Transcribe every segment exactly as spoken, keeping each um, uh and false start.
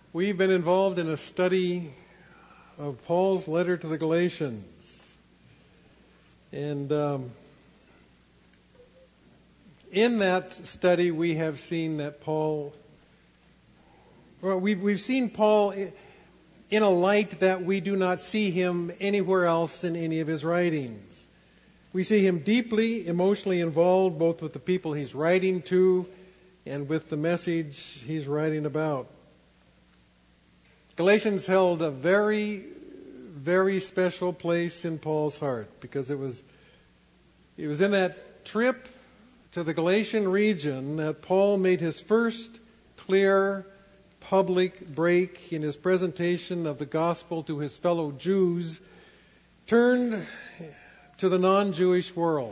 We've been involved in a study of Paul's letter to the Galatians. And um, in that study, we have seen that Paul, well, we've, we've seen Paul in a light that we do not see him anywhere else in any of his writings. We see him deeply emotionally involved both with the people he's writing to and with the message he's writing about. Galatians held a very, very special place in Paul's heart because it was it was in that trip to the Galatian region that Paul made his first clear public break in his presentation of the gospel to his fellow Jews, turned to the non-Jewish world.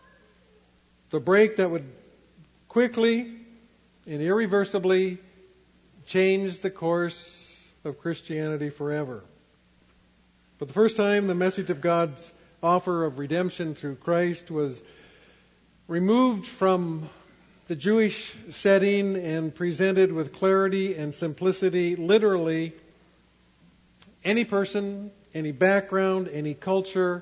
The break that would quickly and irreversibly change the course of Christianity forever. For the first time, the message of God's offer of redemption through Christ was removed from the Jewish setting and presented with clarity and simplicity. Literally, any person, any background, any culture,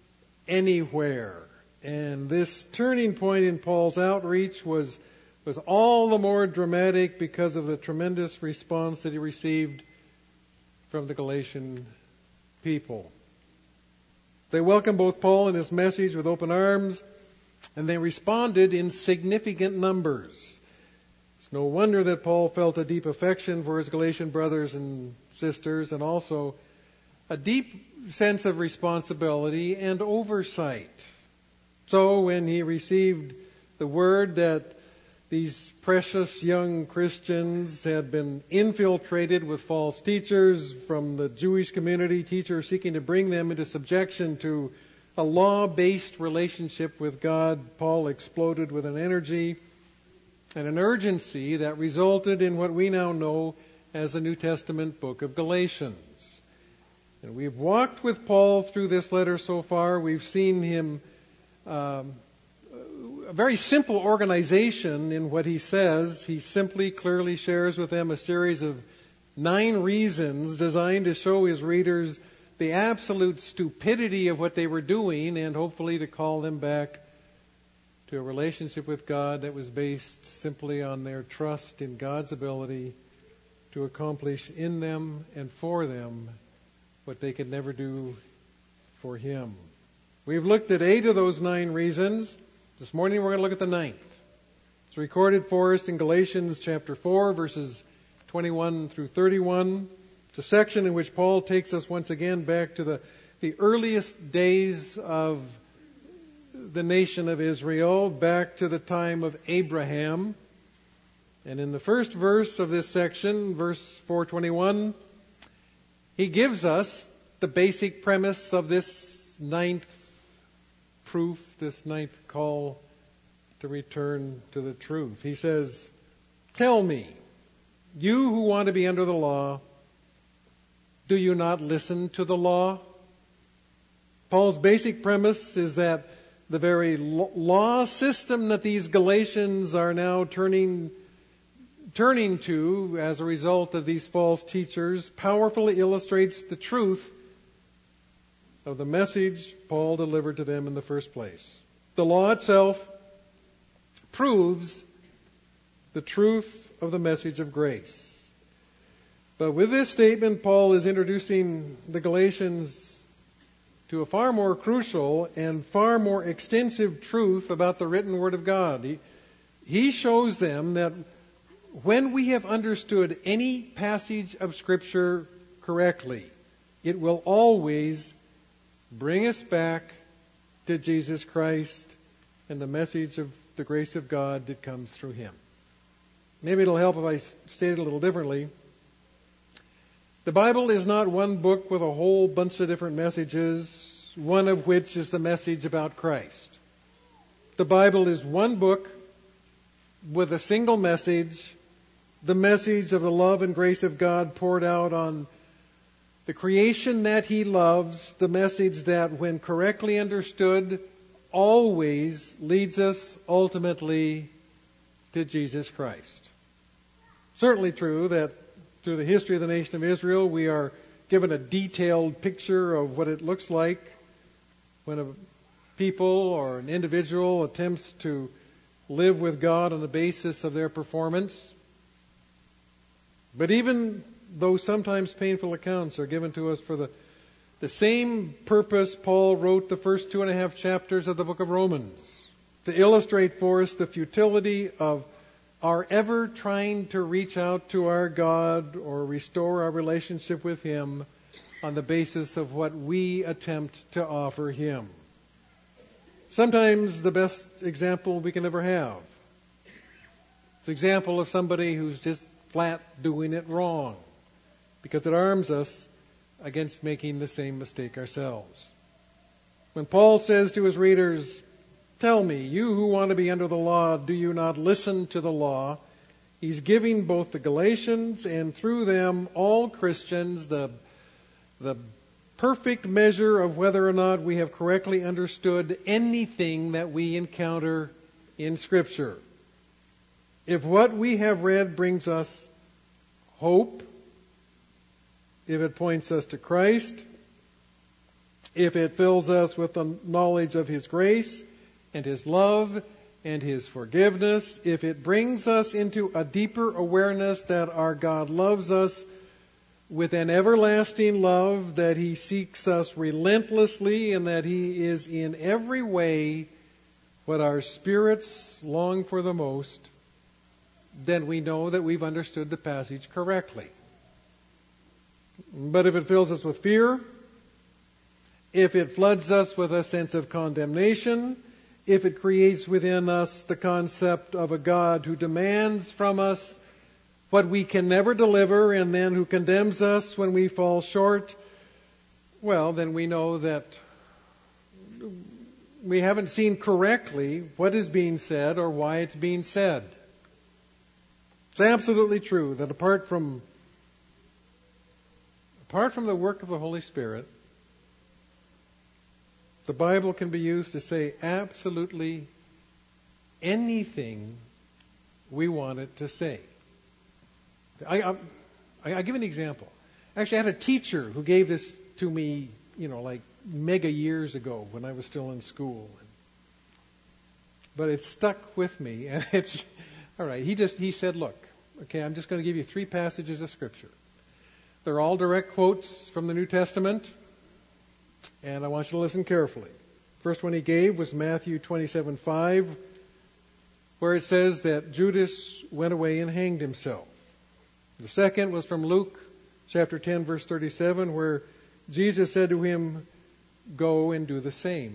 anywhere. And this turning point in Paul's outreach was, was all the more dramatic because of the tremendous response that he received from the Galatian people. They welcomed both Paul and his message with open arms, and they responded in significant numbers. It's no wonder that Paul felt a deep affection for his Galatian brothers and sisters, and also a deep sense of responsibility and oversight. So when he received the word that these precious young Christians had been infiltrated with false teachers from the Jewish community, teachers seeking to bring them into subjection to a law-based relationship with God, Paul exploded with an energy and an urgency that resulted in what we now know as the New Testament book of Galatians. And we've walked with Paul through this letter so far. We've seen him um, a very simple organization in what he says. He simply, clearly shares with them a series of nine reasons designed to show his readers the absolute stupidity of what they were doing and hopefully to call them back to a relationship with God that was based simply on their trust in God's ability to accomplish in them and for them what they could never do for Him. We've looked at eight of those nine reasons. This morning we're going to look at the ninth. It's recorded for us in Galatians chapter four, verses twenty-one through thirty-one. It's a section in which Paul takes us once again back to the, the earliest days of the nation of Israel, back to the time of Abraham. And in the first verse of this section, verse four twenty-one, he gives us the basic premise of this ninth proof, this ninth call to return to the truth. He says, "Tell me, you who want to be under the law, do you not listen to the law?" Paul's basic premise is that the very law system that these Galatians are now turning turning to as a result of these false teachers powerfully illustrates the truth of the message Paul delivered to them in the first place. The law itself proves the truth of the message of grace. But with this statement, Paul is introducing the Galatians to a far more crucial and far more extensive truth about the written Word of God. He, he shows them that when we have understood any passage of Scripture correctly, it will always bring us back to Jesus Christ and the message of the grace of God that comes through Him. Maybe it'll help if I state it a little differently. The Bible is not one book with a whole bunch of different messages, one of which is the message about Christ. The Bible is one book with a single message, the message of the love and grace of God poured out on the creation that He loves, the message that, when correctly understood, always leads us ultimately to Jesus Christ. Certainly true that through the history of the nation of Israel, we are given a detailed picture of what it looks like when a people or an individual attempts to live with God on the basis of their performance. But even though sometimes painful accounts are given to us for the, the same purpose, Paul wrote the first two and a half chapters of the book of Romans, to illustrate for us the futility of our ever trying to reach out to our God or restore our relationship with Him on the basis of what we attempt to offer Him. Sometimes the best example we can ever have. It's an example of somebody who's just flat doing it wrong, because it arms us against making the same mistake ourselves. When Paul says to his readers, "Tell me, you who want to be under the law, do you not listen to the law?" He's giving both the Galatians and through them all Christians the, the perfect measure of whether or not we have correctly understood anything that we encounter in Scripture. If what we have read brings us hope, if it points us to Christ, if it fills us with the knowledge of His grace and His love and His forgiveness, if it brings us into a deeper awareness that our God loves us with an everlasting love, that He seeks us relentlessly, and that He is in every way what our spirits long for the most, then we know that we've understood the passage correctly. But if it fills us with fear, if it floods us with a sense of condemnation, if it creates within us the concept of a God who demands from us what we can never deliver, and then who condemns us when we fall short, well, then we know that we haven't seen correctly what is being said or why it's being said. It's absolutely true that apart from apart from the work of the Holy Spirit, the Bible can be used to say absolutely anything we want it to say. I, I, I give an example. Actually, I had a teacher who gave this to me, you know, like mega years ago when I was still in school. But it stuck with me, and it's all right. He just he said, "Look, okay, I'm just going to give you three passages of Scripture. They're all direct quotes from the New Testament, and I want you to listen carefully." First one he gave was Matthew twenty-seven five, where it says that Judas went away and hanged himself. The second was from Luke chapter ten, verse thirty-seven, where Jesus said to him, "Go and do the same."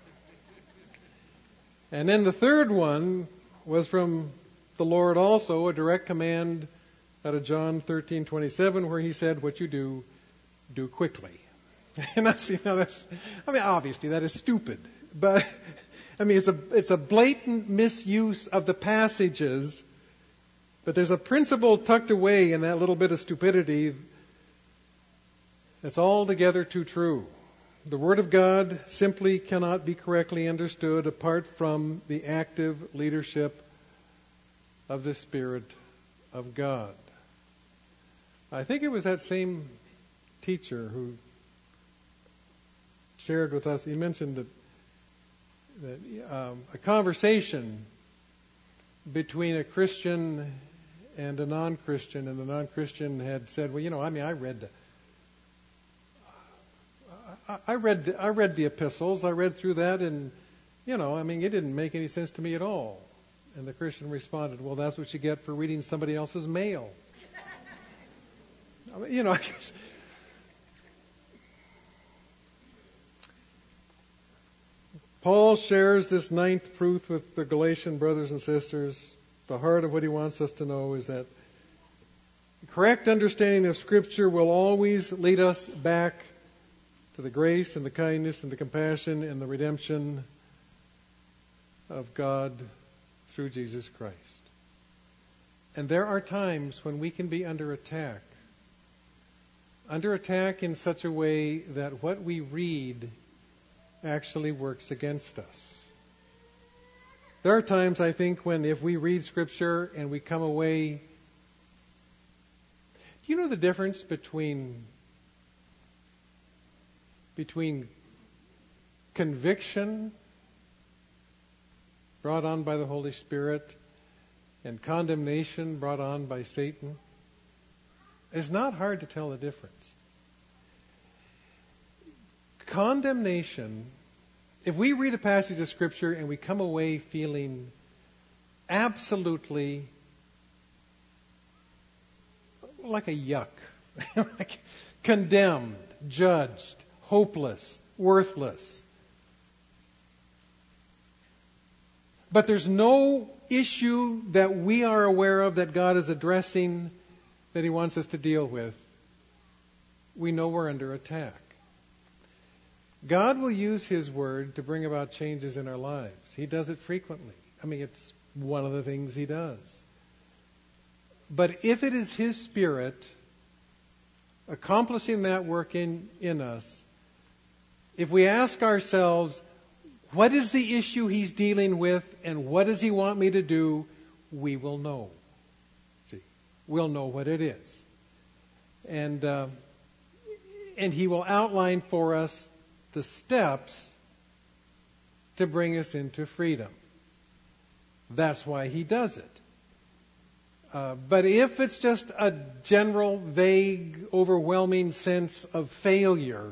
And then the third one was from the Lord also, a direct command out of John thirteen twenty-seven, where He said, "What you do, do quickly." And that's, you know, that's, I mean, obviously that is stupid, but I mean, it's a it's a blatant misuse of the passages. But there's a principle tucked away in that little bit of stupidity that's altogether too true. The Word of God simply cannot be correctly understood apart from the active leadership of the Spirit of God. I think it was that same teacher who shared with us, he mentioned that, that um, a conversation between a Christian and a non-Christian, and the non-Christian had said, "Well, you know, I mean, I read, the, I, I read, the, I read the epistles. I read through that, and you know, I mean, it didn't make any sense to me at all." And the Christian responded, "Well, that's what you get for reading somebody else's mail." I mean, you know, I guess. Paul shares this ninth truth with the Galatian brothers and sisters. The heart of what he wants us to know is that correct understanding of Scripture will always lead us back to the grace and the kindness and the compassion and the redemption of God through Jesus Christ. And there are times when we can be under attack. Under attack in such a way that what we read actually works against us. There are times, I think, when if we read Scripture and we come away Do you know the difference between between conviction brought on by the Holy Spirit and condemnation brought on by Satan? It's not hard to tell the difference. Condemnation, if we read a passage of Scripture and we come away feeling absolutely like a yuck, like condemned, judged, hopeless, worthless, but there's no issue that we are aware of that God is addressing that He wants us to deal with, we know we're under attack. God will use His Word to bring about changes in our lives. He does it frequently. I mean, it's one of the things He does. But if it is His Spirit accomplishing that work in, in us, if we ask ourselves, what is the issue He's dealing with and what does He want me to do, we will know. See, we'll know what it is. And, uh, and He will outline for us the steps to bring us into freedom. That's why He does it. Uh, but if it's just a general, vague, overwhelming sense of failure,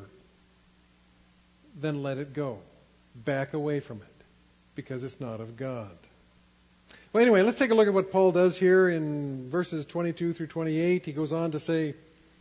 then let it go. Back away from it, because it's not of God. Well, anyway, let's take a look at what Paul does here in verses twenty-two through twenty-eight. He goes on to say,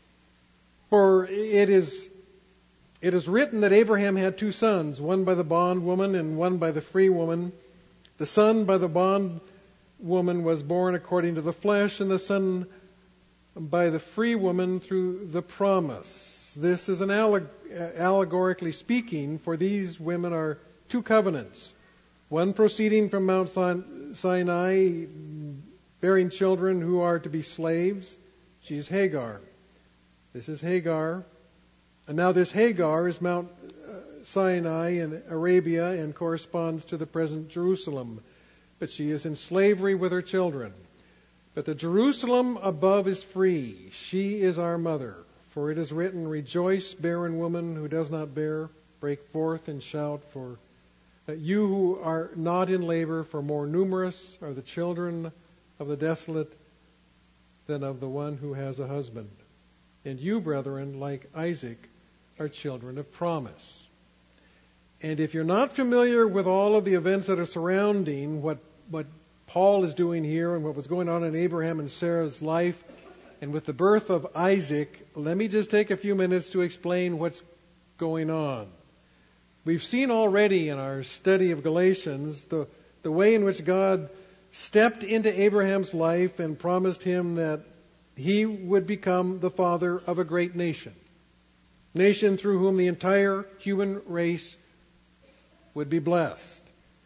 For it is it is written that Abraham had two sons, one by the bondwoman and one by the free woman. The son by the bondwoman was born according to the flesh, and the son by the free woman through the promise. This is an alleg- allegorically speaking, for these women are two covenants. One proceeding from Mount Sin- Sinai, bearing children who are to be slaves. She is Hagar. This is Hagar. And now this Hagar is Mount Sinai in Arabia and corresponds to the present Jerusalem. But she is in slavery with her children. But the Jerusalem above is free. She is our mother. For it is written, Rejoice, barren woman who does not bear. Break forth and shout, for that you who are not in labor, for more numerous are the children of the desolate than of the one who has a husband. And you, brethren, like Isaac, are children of promise. And if you're not familiar with all of the events that are surrounding what, what Paul is doing here and what was going on in Abraham and Sarah's life, and with the birth of Isaac, let me just take a few minutes to explain what's going on. We've seen already in our study of Galatians the, the way in which God stepped into Abraham's life and promised him that he would become the father of a great nation. Nation through whom the entire human race would be blessed.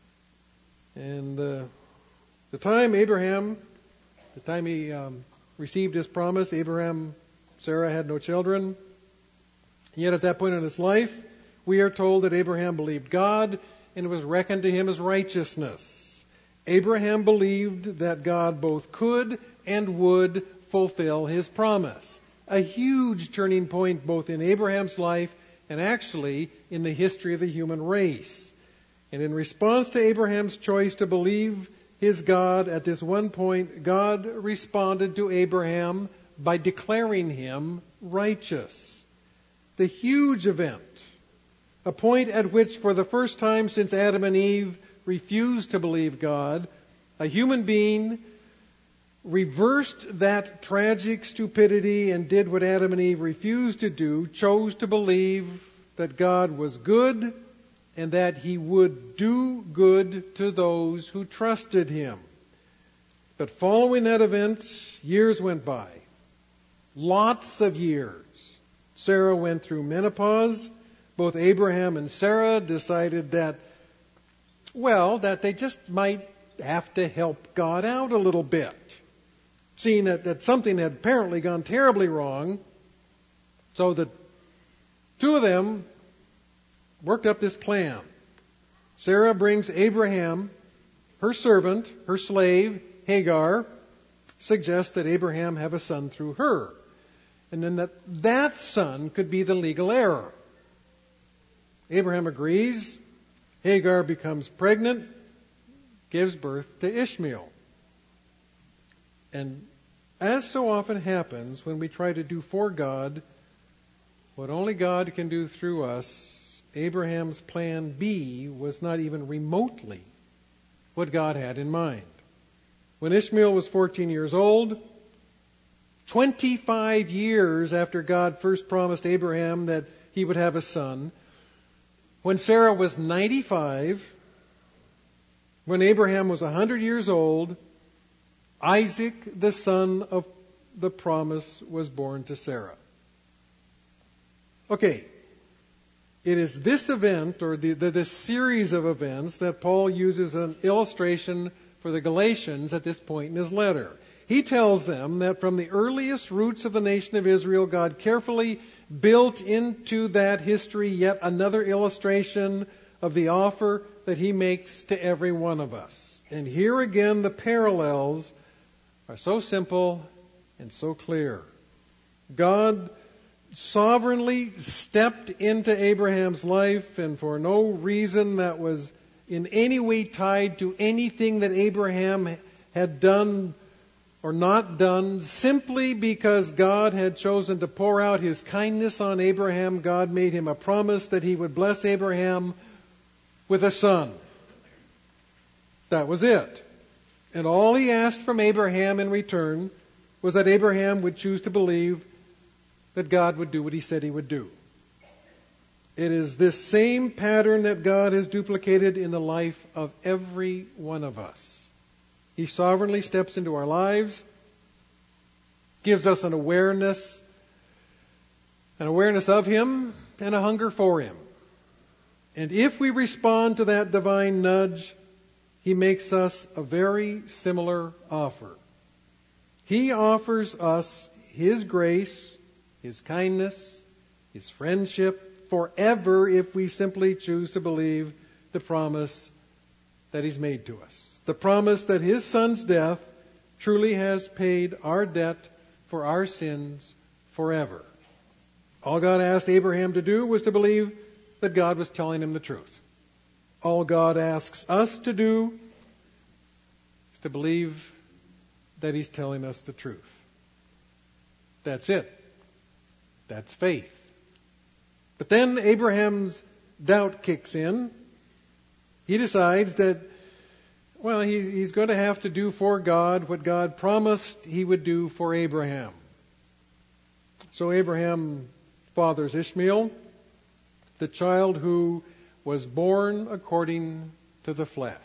And uh, the time Abraham, the time he um, received his promise, Abraham, Sarah had no children. Yet at that point in his life, we are told that Abraham believed God and it was reckoned to him as righteousness. Abraham believed that God both could and would fulfill His promise. A huge turning point both in Abraham's life and actually in the history of the human race. And in response to Abraham's choice to believe his God at this one point, God responded to Abraham by declaring him righteous. The huge event, a point at which for the first time since Adam and Eve refused to believe God, a human being reversed that tragic stupidity and did what Adam and Eve refused to do, chose to believe that God was good and that He would do good to those who trusted Him. But following that event, years went by. Lots of years. Sarah went through menopause. Both Abraham and Sarah decided that, well, that they just might have to help God out a little bit. Seeing that, that something had apparently gone terribly wrong. So the two of them worked up this plan. Sarah brings Abraham, her servant, her slave, Hagar, suggests that Abraham have a son through her. and then that that son could be the legal heir. Abraham agrees. Hagar becomes pregnant, gives birth to Ishmael. And as so often happens when we try to do for God what only God can do through us, Abraham's plan B was not even remotely what God had in mind. When Ishmael was fourteen years old, twenty-five years after God first promised Abraham that he would have a son, when Sarah was ninety-five, when Abraham was one hundred years old, Isaac, the son of the promise, was born to Sarah. Okay, it is this event, or the, the, this series of events, that Paul uses an illustration for the Galatians at this point in his letter. He tells them that from the earliest roots of the nation of Israel, God carefully built into that history yet another illustration of the offer that he makes to every one of us. And here again, the parallels are so simple and so clear. God sovereignly stepped into Abraham's life, and for no reason that was in any way tied to anything that Abraham had done or not done, simply because God had chosen to pour out his kindness on Abraham. God made him a promise that he would bless Abraham with a son. That was it. And all he asked from Abraham in return was that Abraham would choose to believe that God would do what he said he would do. It is this same pattern that God has duplicated in the life of every one of us. He sovereignly steps into our lives, gives us an awareness, an awareness of him, and a hunger for him. And if we respond to that divine nudge, he makes us a very similar offer. He offers us his grace, his kindness, his friendship forever if we simply choose to believe the promise that he's made to us. The promise that his son's death truly has paid our debt for our sins forever. All God asked Abraham to do was to believe that God was telling him the truth. All God asks us to do is to believe that he's telling us the truth. That's it. That's faith. But then Abraham's doubt kicks in. He decides that, well, he, he's going to have to do for God what God promised he would do for Abraham. So Abraham fathers Ishmael, the child who was born according to the flesh.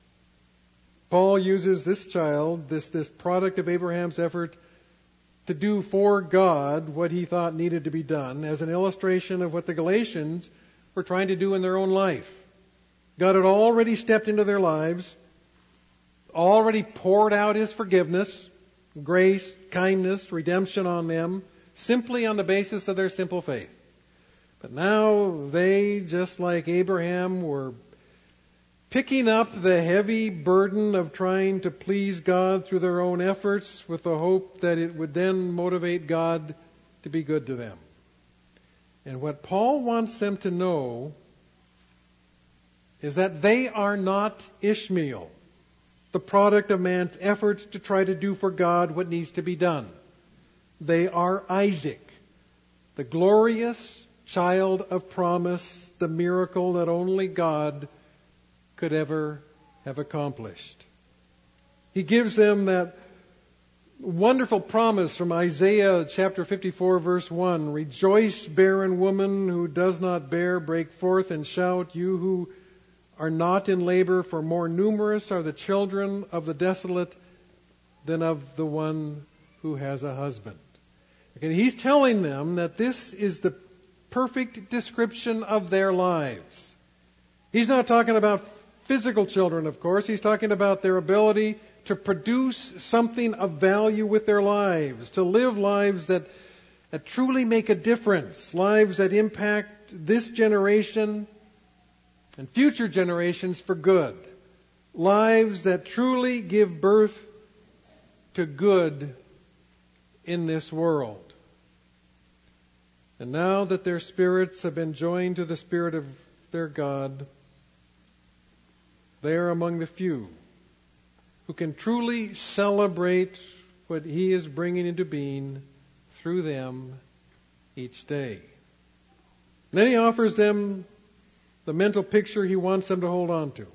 Paul uses this child, this, this product of Abraham's effort, to do for God what he thought needed to be done, as an illustration of what the Galatians were trying to do in their own life. God had already stepped into their lives, already poured out his forgiveness, grace, kindness, redemption on them, simply on the basis of their simple faith. But now they, just like Abraham, were picking up the heavy burden of trying to please God through their own efforts with the hope that it would then motivate God to be good to them. And what Paul wants them to know is that they are not Ishmael, the product of man's efforts to try to do for God what needs to be done. They are Isaac, the glorious child of promise, the miracle that only God could ever have accomplished. He gives them that wonderful promise from Isaiah chapter fifty-four, verse one. Rejoice, barren woman who does not bear, break forth and shout, you who are not in labor, for more numerous are the children of the desolate than of the one who has a husband. Okay, he's telling them that this is the perfect description of their lives. He's not talking about physical children, of course. He's talking about their ability to produce something of value with their lives, to live lives that, that truly make a difference, lives that impact this generation and future generations for good, lives that truly give birth to good in this world. And now that their spirits have been joined to the Spirit of their God, they are among the few who can truly celebrate what He is bringing into being through them each day. And then He offers them the mental picture He wants them to hold on to.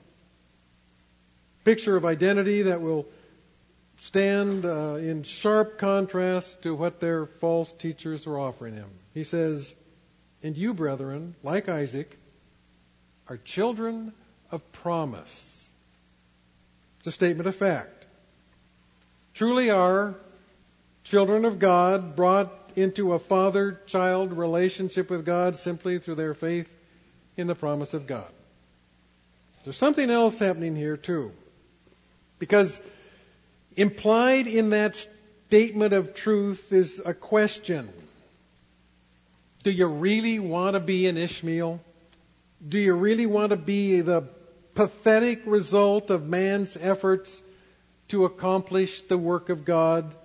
Picture of identity that will stand uh, in sharp contrast to what their false teachers are offering him. He says, "And you, brethren, like Isaac, are children of promise." It's a statement of fact. Truly are children of God, brought into a father-child relationship with God simply through their faith in the promise of God. There's something else happening here too. Because implied in that statement of truth is a question. Do you really want to be an Ishmael? Do you really want to be the pathetic result of man's efforts to accomplish the work of God?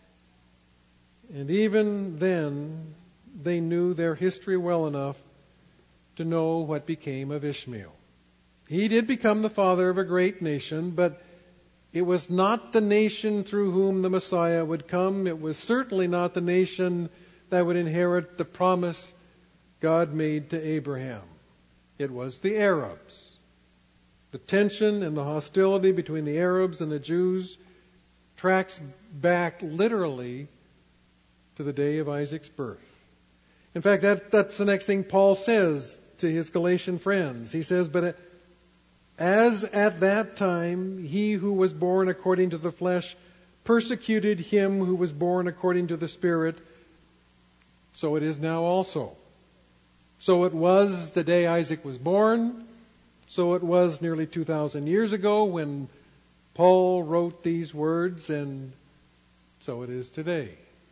And even then, they knew their history well enough to know what became of Ishmael. He did become the father of a great nation, but it was not the nation through whom the Messiah would come. It was certainly not the nation that would inherit the promise God made to Abraham. It was the Arabs. The tension and the hostility between the Arabs and the Jews tracks back literally to the day of Isaac's birth. In fact, that, that's the next thing Paul says to his Galatian friends. He says, "But as at that time he who was born according to the flesh persecuted him who was born according to the Spirit, so it is now also. So it was the day Isaac was born, so it was nearly two thousand years ago when Paul wrote these words, and so it is today."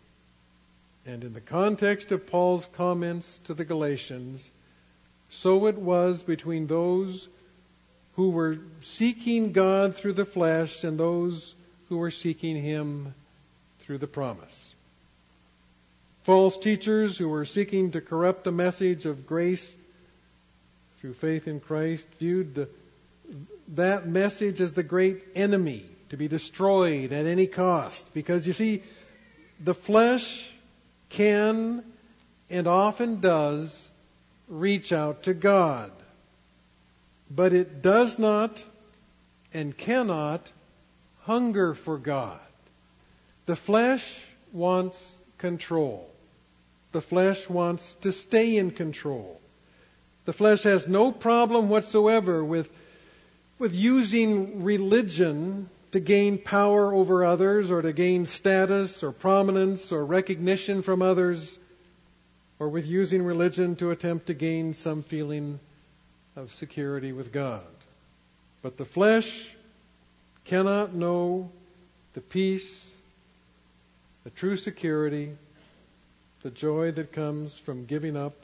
And in the context of Paul's comments to the Galatians, so it was between those who were seeking God through the flesh and those who were seeking Him through the promise. False teachers who were seeking to corrupt the message of grace through faith in Christ viewed the, that message as the great enemy to be destroyed at any cost. Because you see, the flesh can and often does reach out to God. But it does not and cannot hunger for God. The flesh wants control. The flesh wants to stay in control. The flesh has no problem whatsoever with, with using religion to gain power over others, or to gain status or prominence or recognition from others, or with using religion to attempt to gain some feeling of security with God. But the flesh cannot know the peace, the true security, the joy that comes from giving up,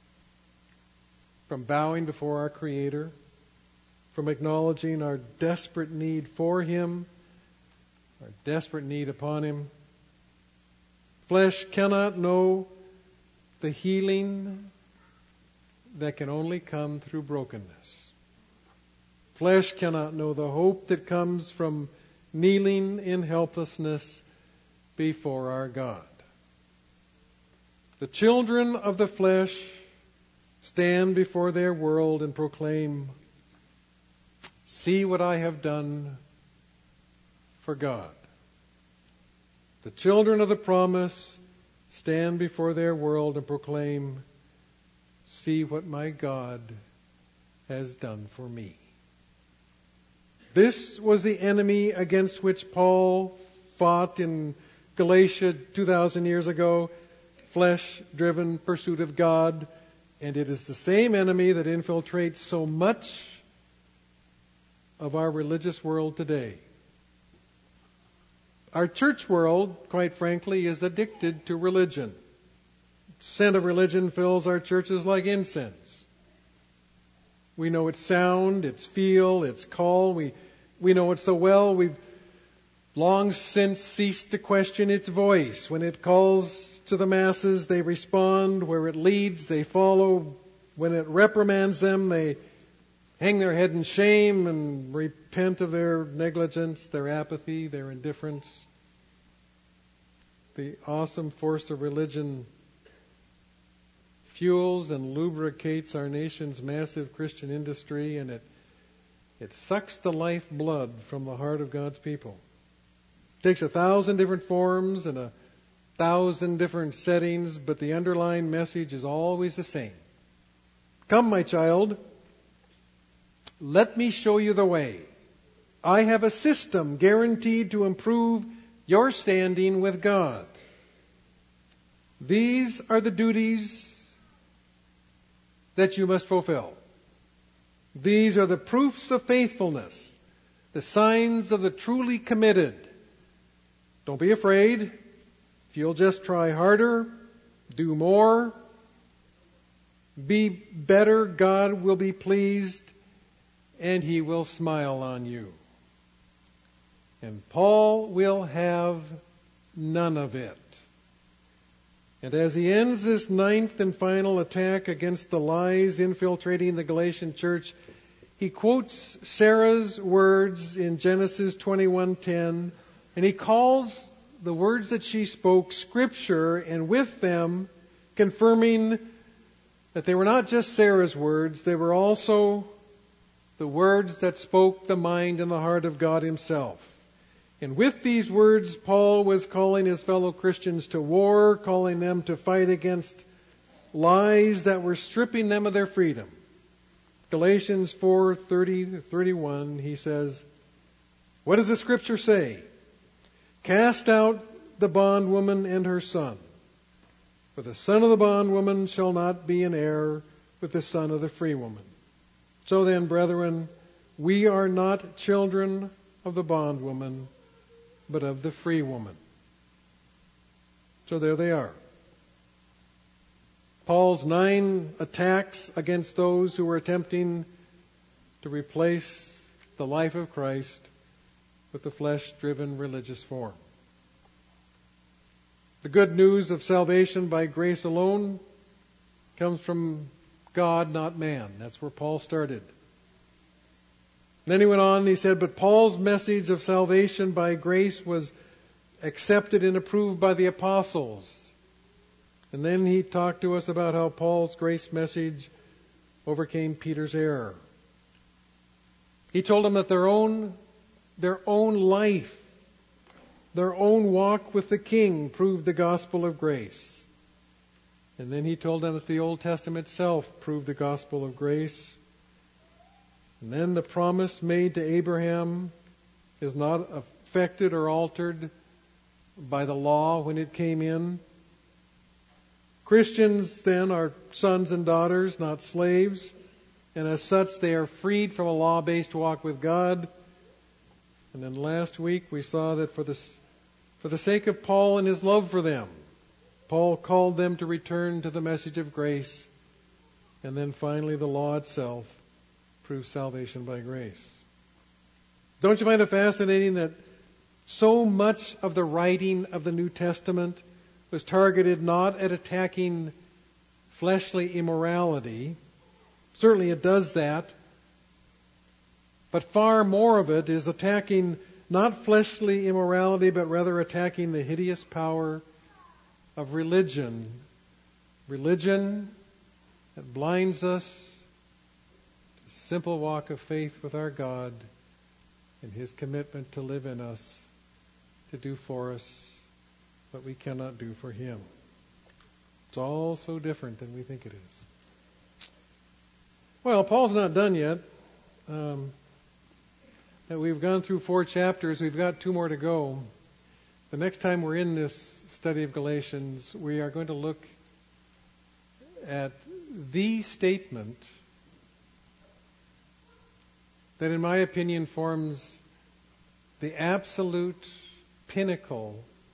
from bowing before our Creator, from acknowledging our desperate need for Him, our desperate need upon Him. Flesh cannot know the healing that can only come through brokenness. Flesh cannot know the hope that comes from kneeling in helplessness before our God. The children of the flesh stand before their world and proclaim, "See what I have done for God." The children of the promise stand before their world and proclaim, "See what my God has done for me." This was the enemy against which Paul fought in Galatia two thousand years ago, flesh-driven pursuit of God. And it is the same enemy that infiltrates so much of our religious world today. Our church world, quite frankly, is addicted to religion. The scent of religion fills our churches like incense. We know its sound, its feel, its call. We we know it so well. We've long since ceased to question its voice. When it calls to the masses, they respond. Where it leads, they follow. When it reprimands them, they hang their head in shame and repent of their negligence, their apathy, their indifference. The awesome force of religion fuels and lubricates our nation's massive Christian industry, and it it sucks the lifeblood from the heart of God's people. It takes a thousand different forms and a thousand different settings, but the underlying message is always the same. Come, my child, let me show you the way. I have a system guaranteed to improve your standing with God. These are the duties that you must fulfill. These are the proofs of faithfulness, the signs of the truly committed. Don't be afraid. If you'll just try harder, do more, be better, God will be pleased, and He will smile on you. And Paul will have none of it. And as he ends this ninth and final attack against the lies infiltrating the Galatian church, he quotes Sarah's words in Genesis twenty-one ten, and he calls the words that she spoke Scripture, and with them confirming that they were not just Sarah's words, they were also the words that spoke the mind and the heart of God Himself. And with these words, Paul was calling his fellow Christians to war, calling them to fight against lies that were stripping them of their freedom. Galatians four thirty to thirty-one, he says, what does the Scripture say? Cast out the bondwoman and her son, for the son of the bondwoman shall not be an heir with the son of the free woman. So then, brethren, we are not children of the bondwoman, but of the free woman. So there they are. Paul's nine attacks against those who were attempting to replace the life of Christ with the flesh-driven religious form. The good news of salvation by grace alone comes from God, not man. That's where Paul started. Then he went on and he said, but Paul's message of salvation by grace was accepted and approved by the apostles. And then he talked to us about how Paul's grace message overcame Peter's error. He told them that their own, their own life, their own walk with the King proved the gospel of grace. And then he told them that the Old Testament itself proved the gospel of grace. And then the promise made to Abraham is not affected or altered by the law when it came in. Christians then are sons and daughters, not slaves. And as such, they are freed from a law-based walk with God. And then last week we saw that for the, for the sake of Paul and his love for them, Paul called them to return to the message of grace. And then finally the law itself proves salvation by grace. Don't you find it fascinating that so much of the writing of the New Testament was targeted not at attacking fleshly immorality? Certainly it does that. But far more of it is attacking not fleshly immorality, but rather attacking the hideous power of religion. Religion that blinds us to a simple walk of faith with our God and His commitment to live in us, to do for us what we cannot do for Him. It's all so different than we think it is. Well, Paul's not done yet. Um, we've gone through four chapters. We've got two more to go. The next time we're in this study of Galatians, we are going to look at the statement that, in my opinion, forms the absolute pinnacle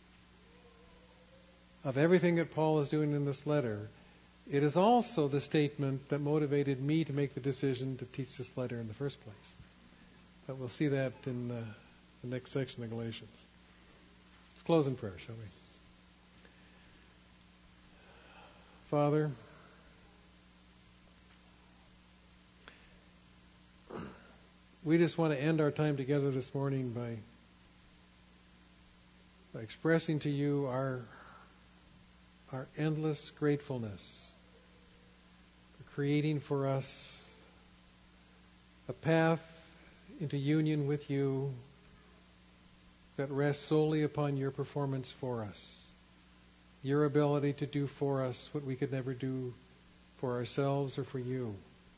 of everything that Paul is doing in this letter. It is also the statement that motivated me to make the decision to teach this letter in the first place. But we'll see that in uh, the next section of Galatians. close in prayer, shall we? Father, we just want to end our time together this morning by, by expressing to you our, our endless gratefulness for creating for us a path into union with you that rests solely upon your performance for us, your ability to do for us what we could never do for ourselves or for you.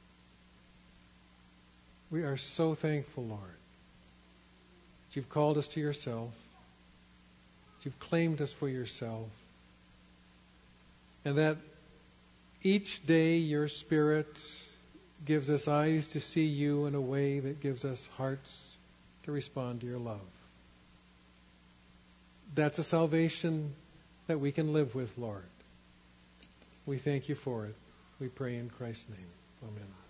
We are so thankful, Lord, that you've called us to yourself, that you've claimed us for yourself, and that each day your Spirit gives us eyes to see you in a way that gives us hearts to respond to your love. That's a salvation that we can live with, Lord. We thank you for it. We pray in Christ's name. Amen.